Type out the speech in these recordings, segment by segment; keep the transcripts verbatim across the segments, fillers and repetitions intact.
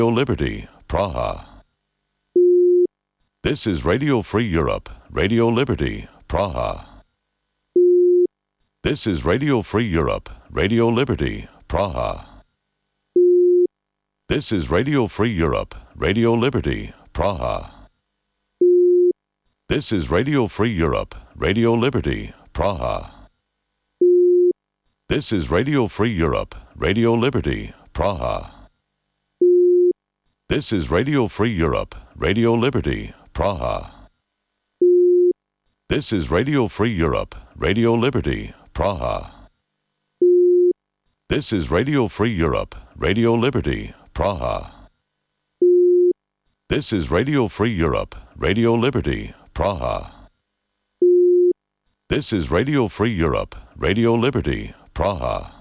Liberty, Praha. This is Radio Free Europe, Radio Liberty, Praha. This is Radio Free Europe, Radio Liberty, Praha. This is Radio Free Europe, Radio Liberty, Praha. This is Radio Free Europe, Radio Liberty, Praha. This is Radio Free Europe, Radio Liberty, Praha. This is Radio Free Europe, Radio Liberty, Praha. This is Radio Free Europe, Radio Liberty, Praha. This is Radio Free Europe, Radio Liberty, Praha. This is Radio Free Europe, Radio Liberty, Praha. This is Radio Free Europe, Radio Liberty, Praha.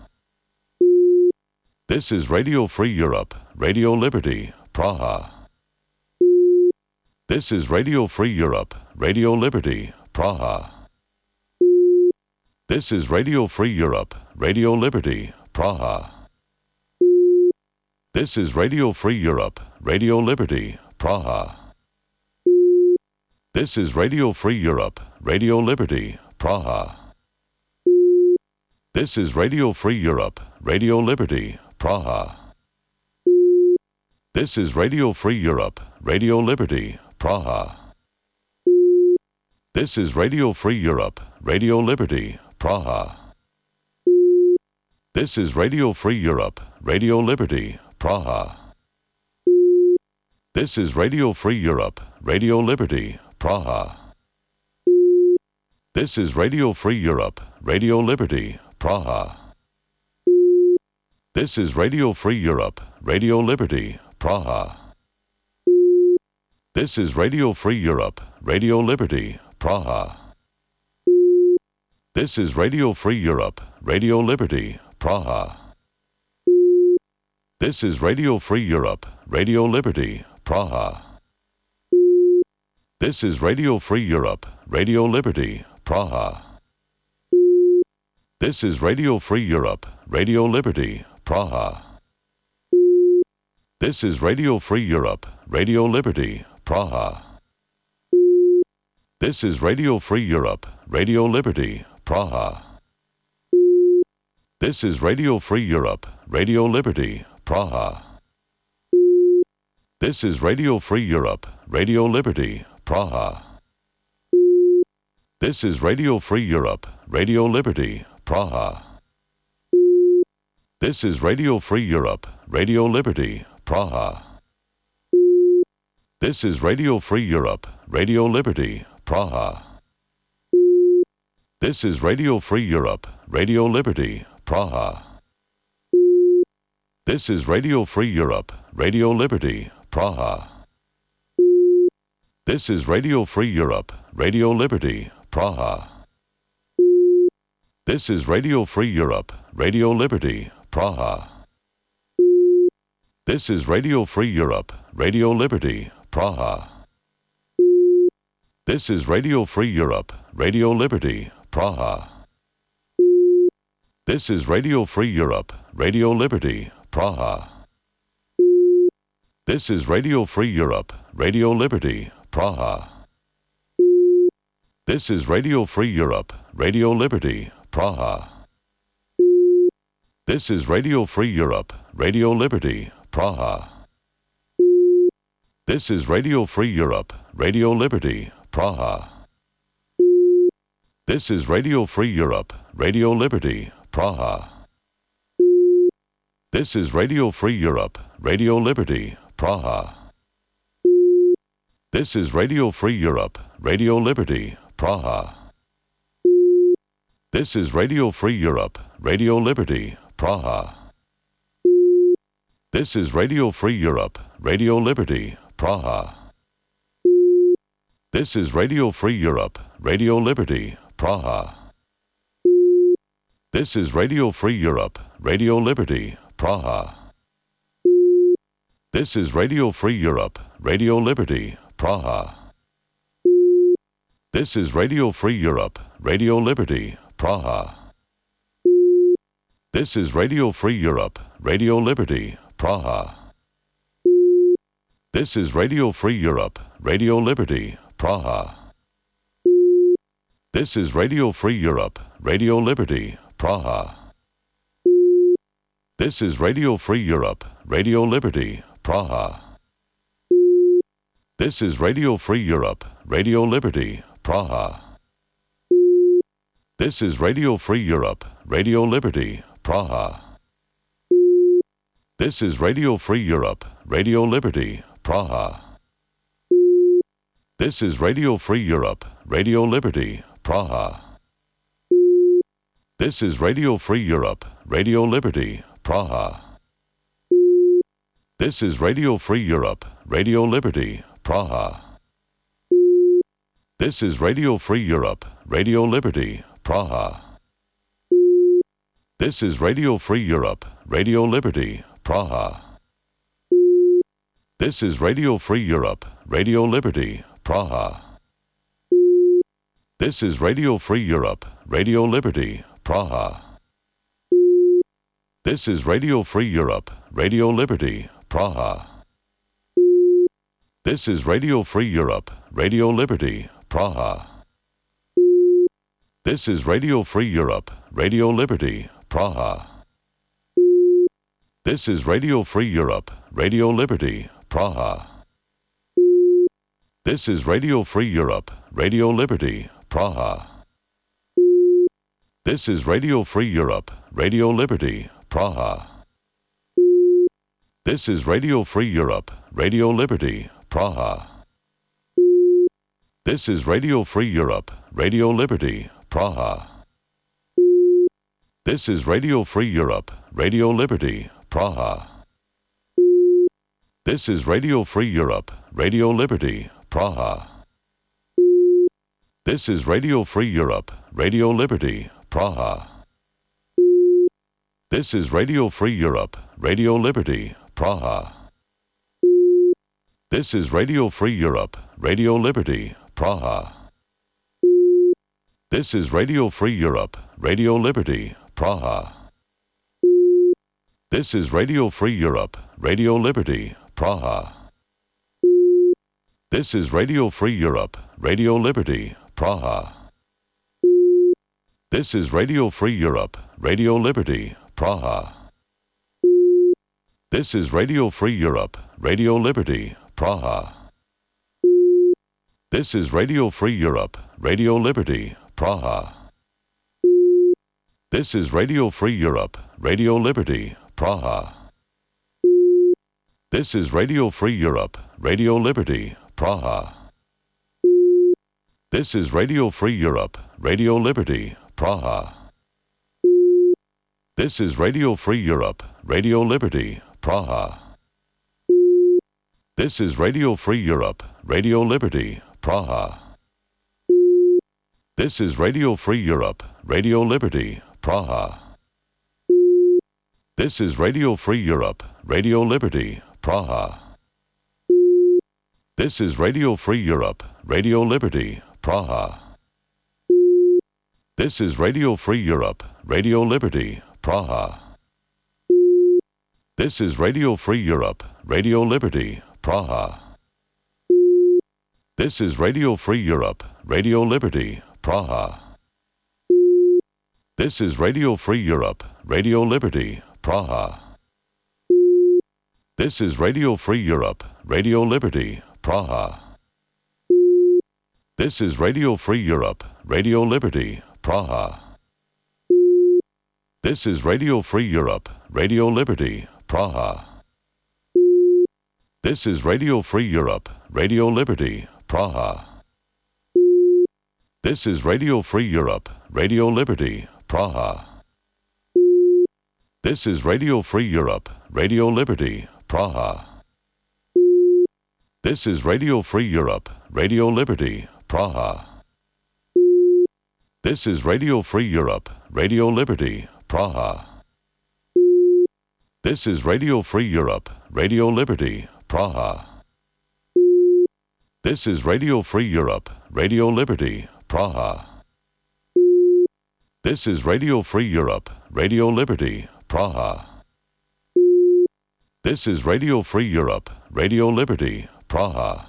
This is Radio Free Europe, Radio Liberty, Praha. This is Radio Free Europe, Radio Liberty, Praha. This is Radio Free Europe, Radio Liberty, Praha. This is Radio Free Europe, Radio Liberty, Praha. This is Radio Free Europe, Radio Liberty, Praha. This is Radio Free Europe, Radio Liberty, Praha. This is Radio Free Europe, Radio Liberty, Praha. This is Radio Free Europe, Radio Liberty, Praha. This is Radio Free Europe, Radio Liberty, Praha. This is Radio Free Europe, Radio Liberty, Praha. This is Radio Free Europe, Radio Liberty, Praha. This is Radio Free Europe, Radio Liberty, Praha. This is Radio Free Europe, Radio Liberty, Praha. This is Radio Free Europe, Radio Liberty, Praha. This is Radio Free Europe, Radio Liberty, Praha. This is Radio Free Europe, Radio Liberty, Praha. This is Radio Free Europe, Radio Liberty, Praha. This is Radio Free Europe, Radio Liberty, Praha. This is Radio Free Europe, Radio Liberty, Praha. This is Radio Free Europe, Radio Liberty, Praha. This is Radio Free Europe, Radio Liberty, Praha. This is Radio Free Europe, Radio Liberty, Praha. This is Radio Free Europe, Radio Liberty, Praha. This is Radio Free Europe, Radio Liberty, Praha. This is Radio Free Europe, Radio Liberty, Praha. This is Radio Free Europe, Radio Liberty, Praha. This is Radio Free Europe, Radio Liberty, Praha. This is Radio Free Europe, Radio Liberty, Praha. This is Radio Free Europe, Radio Liberty, Praha. This is Radio Free Europe, Radio Liberty, Praha. This is Radio Free Europe, Radio Liberty, Praha. This is Radio Free Europe, Radio Liberty, Praha. This is Radio Free Europe, Radio Liberty, Praha. This is Radio Free Europe, Radio Liberty, Praha. This is Radio Free Europe, Radio Liberty, Praha. This is Radio Free Europe, Radio Liberty, Praha. This is Radio Free Europe, Radio Liberty, Praha. This is Radio Free Europe, Radio Liberty, Praha. This is Radio Free Europe, Radio Liberty, Praha. This is Radio Free Europe, Radio Liberty, Praha. This is Radio Free Europe, Radio Liberty, Praha. This is Radio Free Europe, Radio Liberty, Praha. This is Radio Free Europe, Radio Liberty, Praha. This is Radio Free Europe, Radio Liberty, Praha. This is Radio Free Europe, Radio Liberty, Praha. This is Radio Free Europe, Radio Liberty, Praha. This is Radio Free Europe, Radio Liberty, Praha. This is Radio Free Europe, Radio Liberty, Praha. This is Radio Free Europe, Radio Liberty, Praha. This is Radio Free Europe, Radio Liberty, Praha. This is Radio Free Europe, Radio Liberty, Praha. This is Radio Free Europe, Radio Liberty, Praha. This is Radio Free Europe, Radio Liberty, Praha. This is Radio Free Europe, Radio Liberty, Praha. This is Radio Free Europe, Radio Liberty, Praha. This is Radio Free Europe, Radio Liberty, Praha. This is Radio Free Europe, Radio Liberty, Praha. This is Radio Free Europe, Radio Liberty, Praha. This is Radio Free Europe, Radio Liberty, Praha. This is Radio Free Europe, Radio Liberty, Praha. This is Radio Free Europe, Radio Liberty, Praha. This is Radio Free Europe, Radio Liberty, Praha. This is Radio Free Europe, Radio Liberty, Praha. This is Radio Free Europe, Radio Liberty, Praha. This is Radio Free Europe, Radio Liberty, Praha. This is Radio Free Europe, Radio Liberty, Praha. This is Radio Free Europe, Radio Liberty, Praha. This is Radio Free Europe, Radio Liberty, Praha. This is Radio Free Europe, Radio Liberty, Praha. This is Radio Free Europe, Radio Liberty, Praha. This is Radio Free Europe, Radio Liberty, Praha. This is Radio Free Europe, Radio Liberty, Praha. This is Radio Free Europe, Radio Liberty, Praha. This is Radio Free Europe, Radio Liberty, Praha. This is Radio Free Europe, Radio Liberty, Praha. This is Radio Free Europe, Radio Liberty, Praha. This is Radio Free Europe, Radio Liberty, Praha. This is Radio Free Europe, Radio Liberty, Praha. This is Radio Free Europe, Radio Liberty, Praha. This is Radio Free Europe, Radio Liberty, Praha. This is Radio Free Europe, Radio Liberty, Praha. This is Radio Free Europe, Radio Liberty, Praha. This is Radio Free Europe, Radio Liberty, Praha. This is Radio Free Europe, Radio Liberty, Praha. This is Radio Free Europe, Radio Liberty, Praha. This is Radio Free Europe, Radio Liberty, Praha. This is Radio Free Europe, Radio Liberty, Praha. This is Radio Free Europe, Radio Liberty, Praha. This is Radio Free Europe, Radio Liberty, Praha. This is Radio Free Europe, Radio Liberty, Praha. This is Radio Free Europe, Radio Liberty, Praha. This is Radio Free Europe, Radio Liberty, Praha. This is Radio Free Europe, Radio Liberty, Praha. This is Radio Free Europe, Radio Liberty, Praha. This is Radio Free Europe, Radio Liberty, Praha. This is Radio Free Europe, Radio Liberty, Praha. This is Radio Free Europe, Radio Liberty, Praha. This is Radio Free Europe, Radio Liberty, Praha. This is Radio Free Europe, Radio Liberty, Praha. This is Radio Free Europe, Radio Liberty, Praha. This is Radio Free Europe, Radio Liberty, Praha.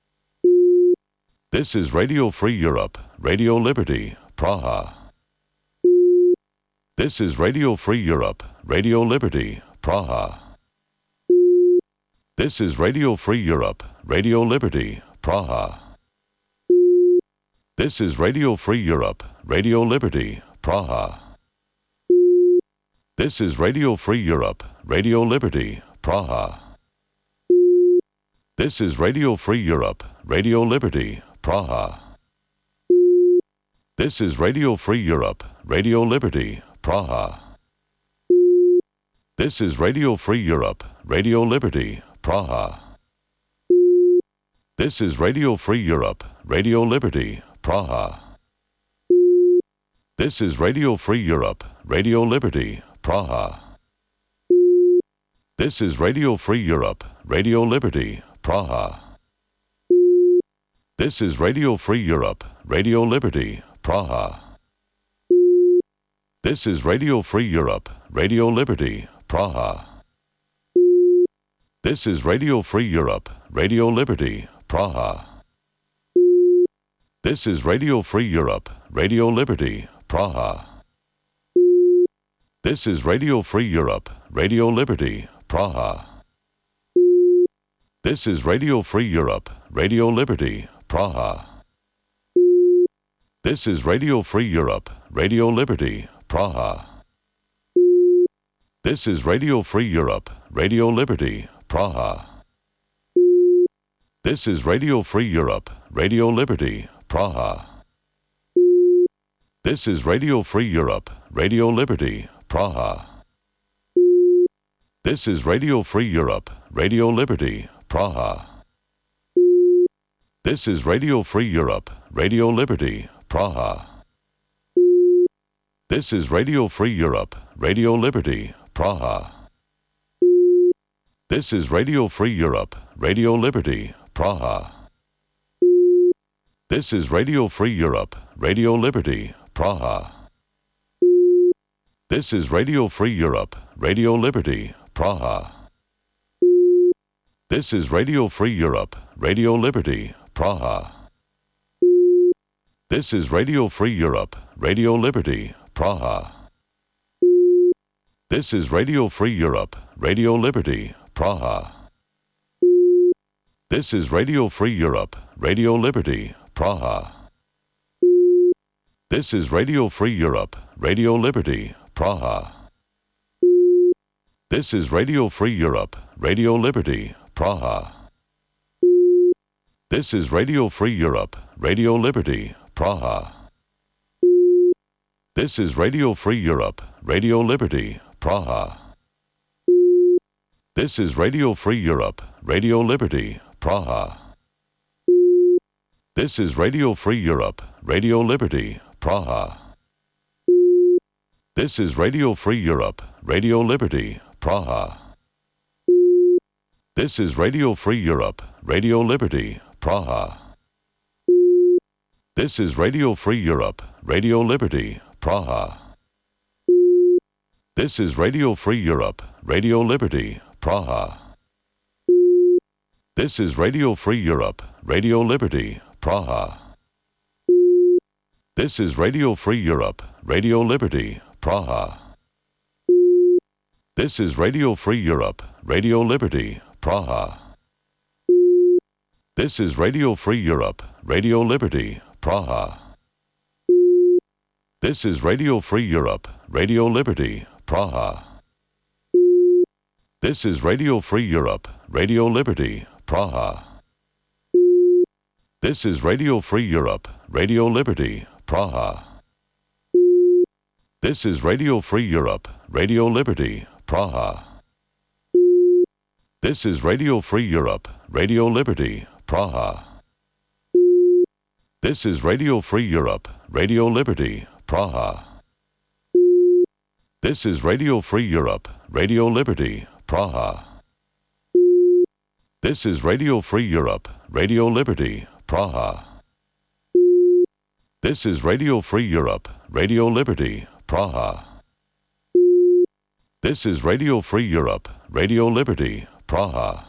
This is Radio Free Europe, Radio Liberty, Praha. This is Radio Free Europe, Radio Liberty, Praha. This is Radio Free Europe, Radio Liberty, Praha. This is Radio Free Europe, Radio Liberty, Praha. This is Radio Free Europe, Radio Liberty, Praha. This is Radio Free Europe, Radio Liberty, Praha. This is Radio Free Europe, Radio Liberty, Praha. This is Radio Free Europe, Radio Liberty, Praha. This is Radio Free Europe, Radio Liberty, Praha. This is Radio Free Europe, Radio Liberty, Praha. This is Radio Free Europe, Radio Liberty, Praha. This is Radio Free Europe, Radio Liberty, Praha. This is Radio Free Europe, Radio Liberty, Praha. This is Radio Free Europe, Radio Liberty, Praha. This is Radio Free Europe, Radio Liberty, Praha. This is Radio Free Europe, Radio Liberty, Praha. This is Radio Free Europe, Radio Liberty, Praha. This is Radio Free Europe, Radio Liberty, Praha. This is Radio Free Europe, Radio Liberty, Praha. This is Radio Free Europe, Radio Liberty, Praha. This is Radio Free Europe, Radio Liberty, Praha. This is Radio Free Europe, Radio Liberty, Praha. This is Radio Free Europe, Radio Liberty, Praha. This is Radio Free Europe, Radio Liberty, Praha. This is Radio Free Europe, Radio Liberty, Praha. This is Radio Free Europe, Radio Liberty, Praha. This is Radio Free Europe, Radio Liberty, Praha. This is Radio Free Europe, Radio Liberty, Praha. This is Radio Free Europe, Radio Liberty, Praha. This is Radio Free Europe, Radio Liberty, Praha. This is Radio Free Europe, Radio Liberty, Praha. This is Radio Free Europe, Radio Liberty, Praha. This is Radio Free Europe, Radio Liberty, Praha. This is Radio Free Europe, Radio Liberty, Praha. This is Radio Free Europe, Radio Liberty, Praha. This is Radio Free Europe, Radio Liberty, Praha. This is Radio Free Europe, Radio Liberty, Praha. This is Radio Free Europe, Radio Liberty, Praha. This is Radio Free Europe, Radio Liberty, Praha. This is Radio Free Europe, Radio Liberty, Praha. This is Radio Free Europe, Radio Liberty, Praha. This is Radio Free Europe, Radio Liberty, Praha. This is Radio Free Europe, Radio Liberty, Praha. This is Radio Free Europe, Radio Liberty, Praha. This is Radio Free Europe, Radio Liberty, Praha. This is Radio Free Europe, Radio Liberty, Praha. This is Radio Free Europe, Radio Liberty, Praha. This is Radio Free Europe, Radio Liberty, Praha. This is Radio Free Europe, Radio Liberty, Praha. This is Radio Free Europe, Radio Liberty, Praha. This is Radio Free Europe, Radio Liberty, Praha. This is Radio Free Europe, Radio Liberty, Praha. This is Radio Free Europe, Radio Liberty, Praha. This is Radio Free Europe, Radio Liberty, Praha. This is Radio Free Europe, Radio Liberty, Praha.